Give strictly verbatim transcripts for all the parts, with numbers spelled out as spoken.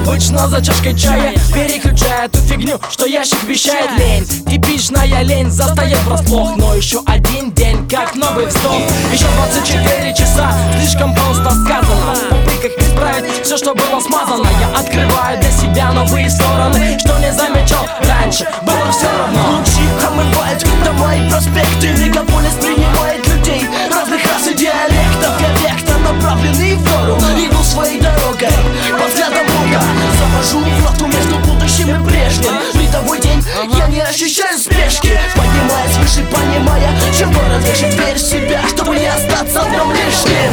обычно за чашкой чая, переключая ту фигню, что ящик вещает лень. Типичная лень застает врасплох, но еще один день, как новый вздох. Еще двадцать четыре часа, слишком просто сказано. В попытках исправить все, что было смазано, я открываю для себя новые стороны, что не замечал раньше, было все равно. Лучи омывают дома и проспекты, мегаполис принимает людей разных рас и диалектов. Я вектор, направленный в гору, иду своей дорогой по взглядам Бога. Завожу флоту между будущим и прежним. Рядовой день, я не ощущаю спешки, поднимаясь выше, понимая, чем город вешает дверь себя, чтобы не остаться в нем лишним.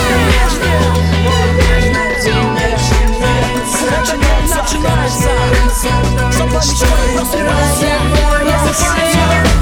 Начинается, за вами человек просыпается, просыпается.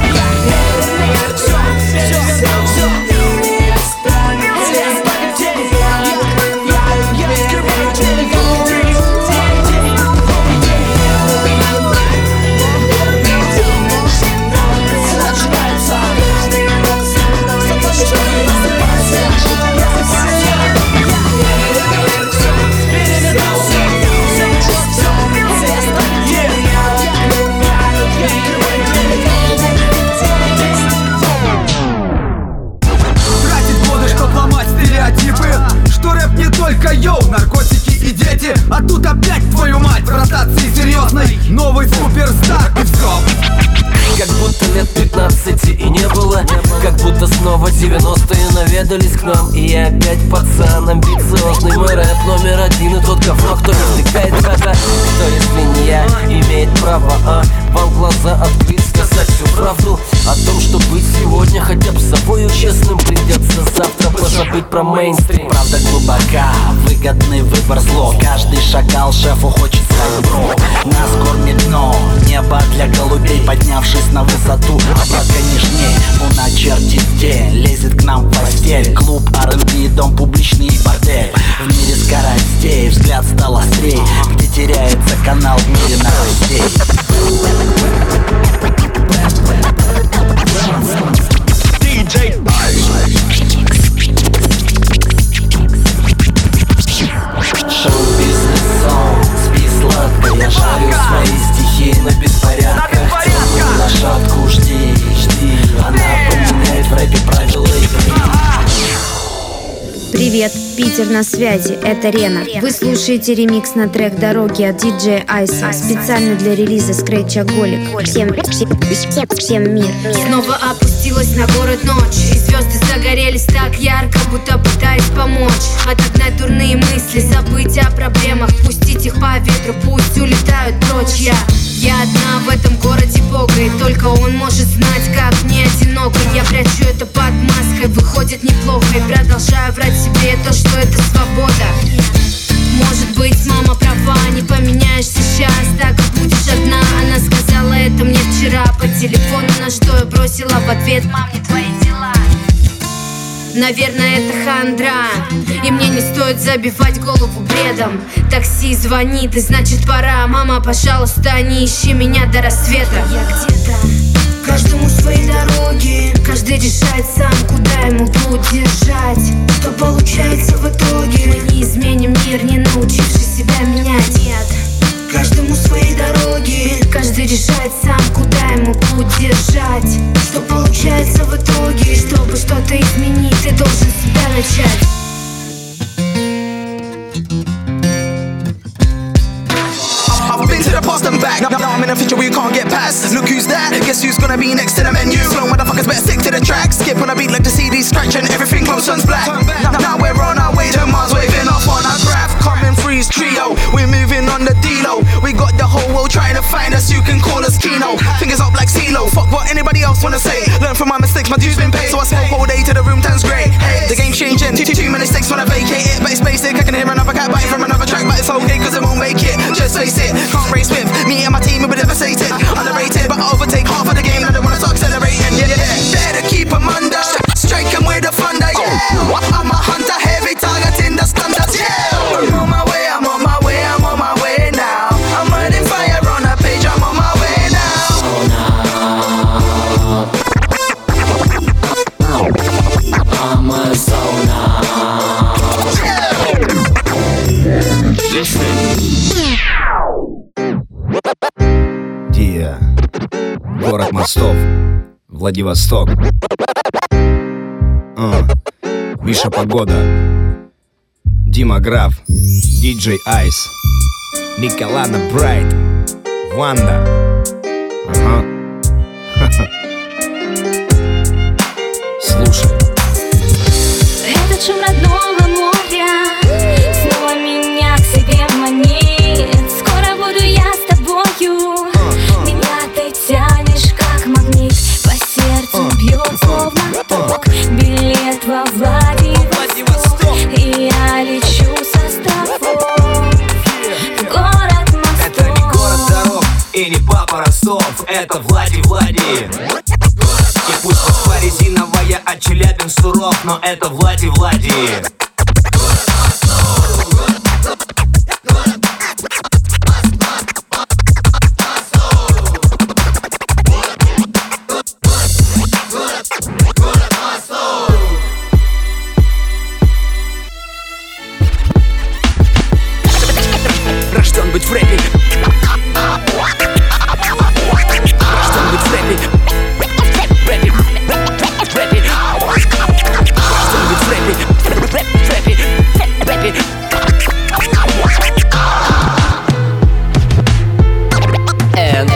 Наркотики и дети, а тут опять твою мать в ротации серьезной. Новый суперстар и все. Как будто лет пятнадцати и не было, как будто снова девяностые наведались к нам. И я опять пацан амбициозный, мой рэп номер один. И тот говно, кто развлекает ха-ха. Кто, если не я, имеет право, а вам глаза открыть, сказать всю правду о том, что быть сегодня хотя бы собою честным. Придется завтра позабыть про мейнстрим. Правда глубока, выгодный выбор зло. Каждый шакал шефу хочет стать бро. Нас кормит дно, небо для голубей. Поднявшись на высоту, обратно нежней. Луна чертит день, лезет к нам в постель. Клуб, ар энд би, дом публичный и бордель. В мире скоростей взгляд стал острей. Где теряется канал в мире новостей. диджей Шоу-бизнес-сон, спи сладко. Я жарю свои стихи на беспорядках. Темную лошадку жди, жди. Она поменяет в рэпе правила игры. Привет, Питер на связи, это Рена. Вы слушаете ремикс на трек «Дороги» от диджея Айса, специально для релиза Скретчоголик. Всем, всем, всем мир. Снова опустилась на город ночь, и звезды загорелись так ярко, будто пытаясь помочь. Отогнать дурные мысли, забыть о проблемах, пустить их по ветру, пусть улетают прочь. Я, я одна в этом городе бога, и только он может знать, как мне одиноко. Я прячу это под маской, выходит неплохо, и продолжаю врать себе то, что это свобода. Может быть, мама права, не поменяешься сейчас, так и будешь одна. Она сказала это мне вчера по телефону, на что я бросила в ответ: мам, не твои дела. Наверное, это хандра, и мне не стоит забивать голову бредом. Такси звонит, и значит пора. Мама, пожалуйста, не ищи меня до рассвета. Я где-то, каждому свои дороги, каждый решает сам, куда ему путь держать. Что получается в итоге? Мы не изменим мир, не научившись себя менять. Нет, каждому свои дороги, каждый решает сам, куда ему путь держать. Что получается в итоге? Чтобы что-то изменить, ты должен себя начать. I've been to the past and back. Now, now I'm in a future where you can't get past. Look who's that, guess who's gonna be next to the menu. Slow motherfuckers better stick to the track. Skip on a beat like the C D scratch and everything motion's black. Now, now we're on our way to Mars, waving off on our graph. Coming freeze trio, we're moving on the D-Lo. We got the whole world trying to find us, you can call us Kino. Fingers up like CeeLo, fuck what anybody else wanna say. Learn from my mistakes, my dues been paid. So I smoke all day till the room turns grey. Hey, the game's changing, too, too many mistakes when I vacate it. But it's basic, I can hear another cat biting from another track. But it's okay, cause it won't make it, just face it. Can't race with me and my team, we'll be devastated. Underrated, but I overtake half of the game. I don't wanna start accelerating, yeah, yeah. Better keep them under, strike them with the thunder, yeah. I'm a hunter, heavy target in the standards, yeah. I'm on my way, I'm on my way, I'm on my way now. I'm running fire on a page, I'm on my way now. I'm a zona. Listen. мостов, Владивосток. uh. Миша Погода, Дима Граф, диджей Айс, Николана Брайт, Ванда. Ага. Слушай. Этот шум родного моря снова меня к себе манит. Скоро буду я с тобою. Меня ты тянешь как магнит. По сердцу бьет словно ток. Билет во Владивосток. И я лечу со тобой в город мостов. Это не город дорог и не папа Ростов. Это Влади-Влади. И пусть Москва резиновая, а Челябинск суров, но это Влади-Влади. Рожден быть в рэпе. Рожден быть в рэпе. Рэпе, рэпе. Рожден быть в рэпе. Рэпе, рэпе. And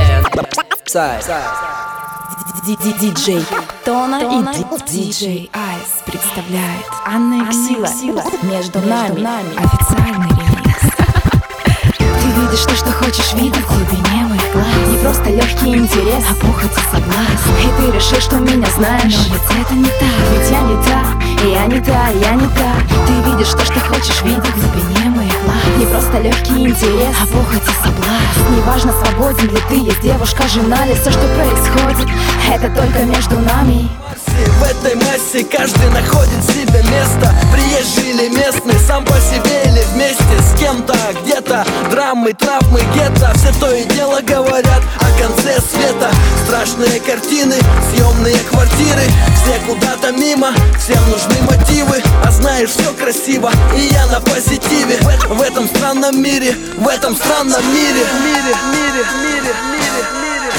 Диджей Тона и диджей Айс представляет Анна Иксила. Между нами официальный ремикс. Ты видишь то, что хочешь видеть в глубине моих глаз. Не просто легкий интерес, а похоть и соблазн. И ты решишь, что меня знаешь, но ведь это не так. Ведь я не та, и я не та, и я не та. Ты видишь то, что хочешь видеть в глубине моих глаз. Не просто легкий интерес, а похоть и соблазн. Неважно, свободен ли ты, есть девушка, жена ли. Все, что происходит, это только между нами. В этой массе каждый находит себе место. Приезжий или местный, сам по себе или вместе с кем-то. Где-то драмы, травмы, гетто. Все то и дело говорят о конце света. Страшные картины, съемные квартиры. Все куда-то мимо, всем нужны мотивы. А знаешь, все красиво, и я на позитиве. В, в этом странном мире, в этом странном мире, мире, мире, мире, мире, мире.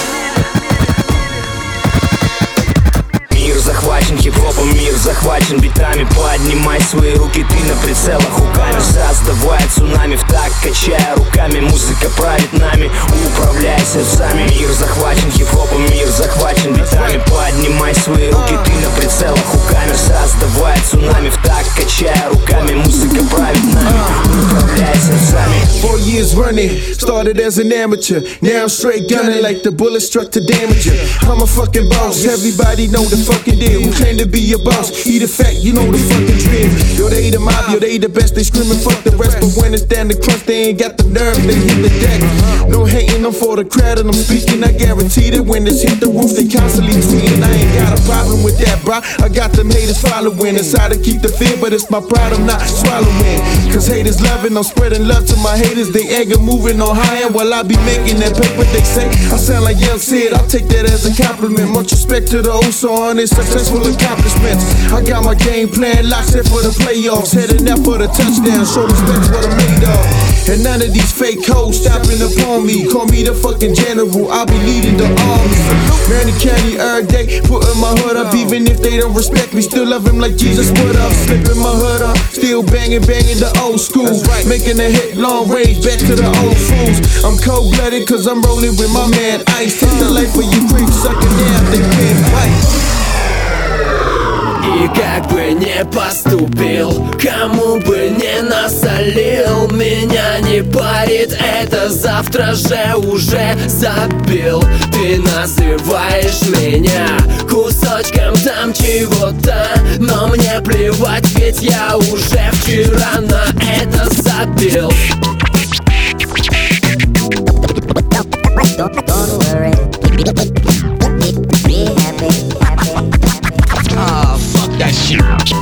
Мир захвачен хип-хопом, мир захвачен битами. Поднимай свои руки, ты на прицелах руками. Создавай цунами, в так качая руками. Музыка правит нами, управляй сердцами. Мир захвачен хип-хопом, мир захвачен битами. Поднимай свои руки, ты на прицелах руками. Создавай цунами, в так качая руками. Музыка правит нами, управляй сердцами. Four years running, started as an amateur. Now I'm straight gunning like the bullet struck to damage you. I'm a fucking boss, everybody know the fucking deal. Who claim to be your boss? Eat a fact, you know the fucking drill. Yo, they the mob, yo, they the best. They screaming fuck the rest, but when it's down to crunch, they ain't got the nerve. They hit the deck. No hating, I'm for the crowd and I'm speaking. I guarantee that when it's hit the roof, they constantly tweeting. I ain't got a problem with that, bro. I got them haters following. It's how to keep the fear, but it's my pride I'm not swallowing. Cause haters loving, I'm spreading love to my haters. They anger moving on high end while I be making that paper. They say I sound like Young Sid. I'll take that as a compliment. Much respect to the old song and successful accomplishments. I got my game plan locked set for the playoffs. Heading out for the touchdown. Show respect what I'm made of. And none of these fake hoes stopping upon me. Call me the fucking general, I'll be leading the army. Manny County every day, putting my hood up. Even if they don't respect me, still love him like Jesus. What up? Slipping my hood up, still banging, banging the old school. Making a hit long range, back to the old fools. I'm cold blooded cause I'm rolling with my man Ice. Take the life of you creep, sucking down, they can't fight. И как бы не поступил, кому бы не насолил, меня не парит, это завтра же уже забил. Ты называешь меня кусочком там чего-то, но мне плевать, ведь я уже вчера на это забил. Don't worry, be happy, happy. Ah, fuck that shit.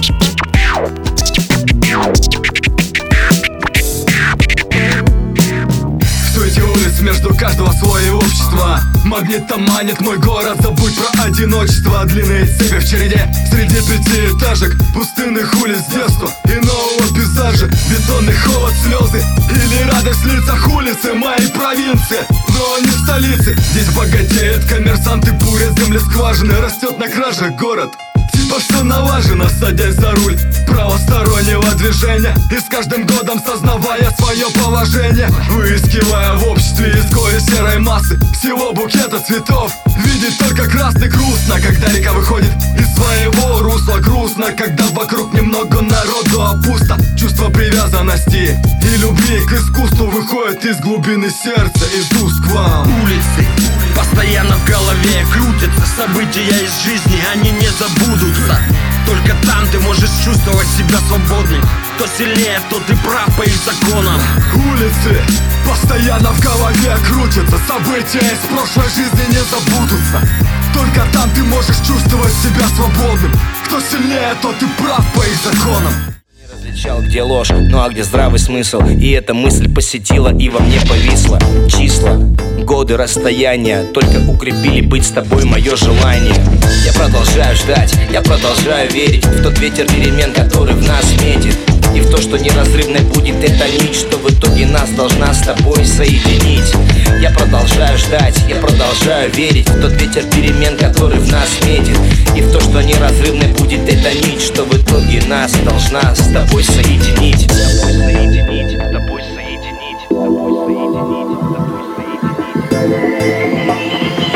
В свете улиц между каждого свое общество. Магнитом манит мой город, забудь про одиночество. Длинные цепи в череде среди пятиэтажек, пустынных улиц детства и нового пейзажа. Бетонный холод, слезы или радость в лицах улицы моей провинции. Но не в столице, здесь богатеют коммерсанты, бурят скважины, растет на краже город. Типа все налажено, садясь за руль правостороннего движения, и с каждым годом сознавая свое положение, выискивая в обществе изгои серой массы всего букета цветов. Видеть только красный грустно, когда река выходит из своего русла. Грустно, когда вокруг немного народу, а пусто. Чувство привязанности и любви к искусству выходит из глубины сердца, из уст к вам. Улицы постоянно в голове крутятся, события из жизни, они не забудутся. Только там ты можешь чувствовать себя свободным. Кто сильнее, тот и прав по их законам. Улицы постоянно в голове крутятся, события из прошлой жизни не забудутся. Только там ты можешь чувствовать себя свободным. Кто сильнее, тот и прав по их законам. Различал, где ложь, ну а где здравый смысл. И эта мысль посетила и во мне повисла. Числа, годы, расстояния только укрепили быть с тобой мое желание. Я продолжаю ждать, я продолжаю верить в тот ветер перемен, который в нас метит, и в то, что неразрывной будет эта нить, что в итоге нас должна с тобой соединить. Я продолжаю ждать, я продолжаю верить в тот ветер перемен, который в нас метит, и в то, что неразрывной будет эта нить, что в итоге нас должна с тобой соединить. С тобой соединить, с тобой соединить, с тобой соединить, с тобой соединить.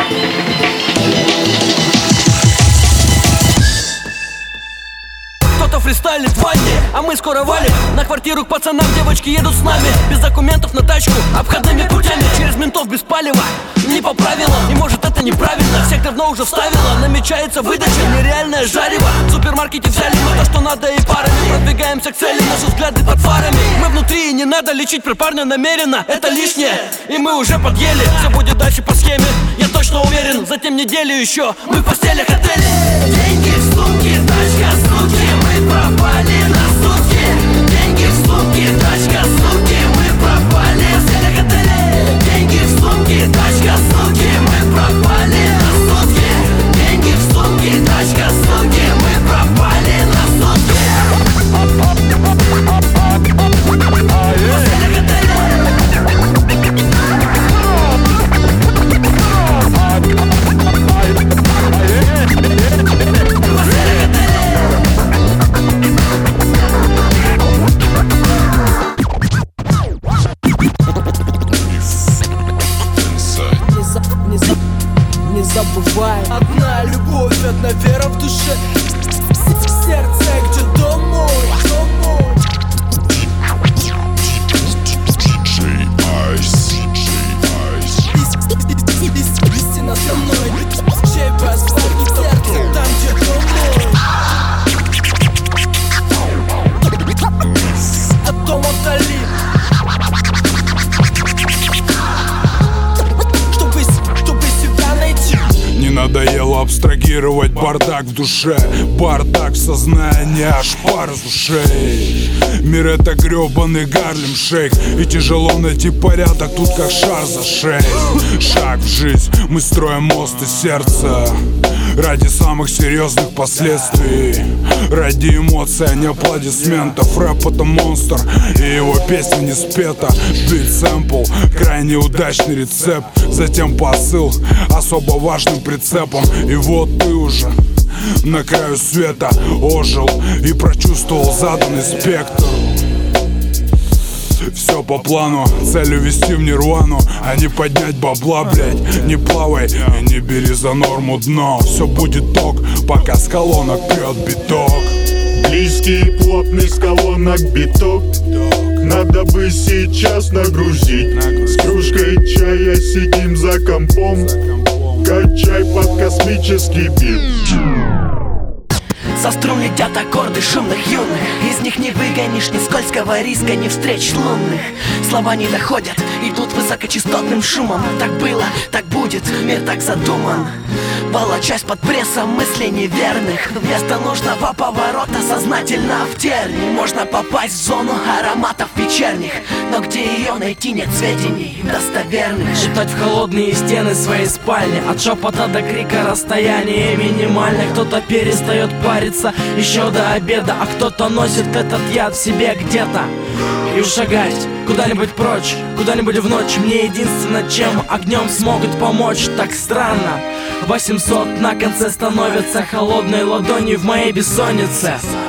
Кто-то фристайлит в ванне, а мы скоро валим на квартиру к пацанам, девочки едут с нами. Без документов на тачку, обходными путями, через ментов без палева, не по правилам. И может это неправильно, всех давно уже вставило. Намечается выдача, нереальное жарево. В супермаркете взяли мы то, что надо, и парами продвигаемся к цели, наши взгляды под фарами. Мы внутри, и не надо лечить про парня намеренно, это лишнее, и мы уже подъели. Все будет дальше по схеме, я точно уверен. Затем неделю еще, мы в постелях отели. Деньги в сумке, тачка, суки, мы пропали на сутки. Деньги в сумке, тачка, суки, мы пропали в постелях отели. Деньги в сумке, тачка, суки, мы пропали на сутки. Деньги в сумке, тачка, суки, мы пропали на сутки. Не забывай, одна любовь, одна вера в душе, сердце, где домой, домой. Истина со мной, чей посланник сердце, там, где домой. От дома вдали. Не надоело абстрагировать бардак в душе, бардак в сознании, аж пар из ушей. Мир это гребаный Гарлем Шейк, и тяжело найти порядок тут как шар за шеей. Шаг в жизнь, мы строим мост из сердца ради самых серьезных последствий, ради эмоций, а не аплодисментов. Рэп это монстр, и его песня не спета. Бит сэмпл, крайне удачный рецепт, затем посыл особо важным прицепом. И вот ты уже на краю света ожил и прочувствовал заданный спектр. Все по плану, целью вести в нирвану, а не поднять бабла, блять. Не плавай и не бери за норму дно. Все будет ток, пока с колонок прет биток. Близкий и плотный с колонок биток. Надо бы сейчас нагрузить. С кружкой чая сидим за компом. Качай под космический бит. Со струн летят аккорды шумных юных, из них не выгонишь ни скользкого риска, ни встреч лунных. Слова не доходят, идут высокочастотным шумом. Так было, так будет, мир так задуман. Волочась под прессом мыслей неверных, вместо нужного поворота сознательно в тернии. Можно попасть в зону ароматов вечерних, но где ее найти, нет сведений достоверных. Шептать в холодные стены своей спальни, от шепота до крика расстояние минимальное. Кто-то перестает париться напиться еще до обеда, а кто-то носит этот яд в себе где-то. И ушагать куда-нибудь прочь, куда-нибудь в ночь. Мне единственное, чем огнем смогут помочь. Так странно, восемьсот на конце становятся холодной ладонью в моей бессоннице.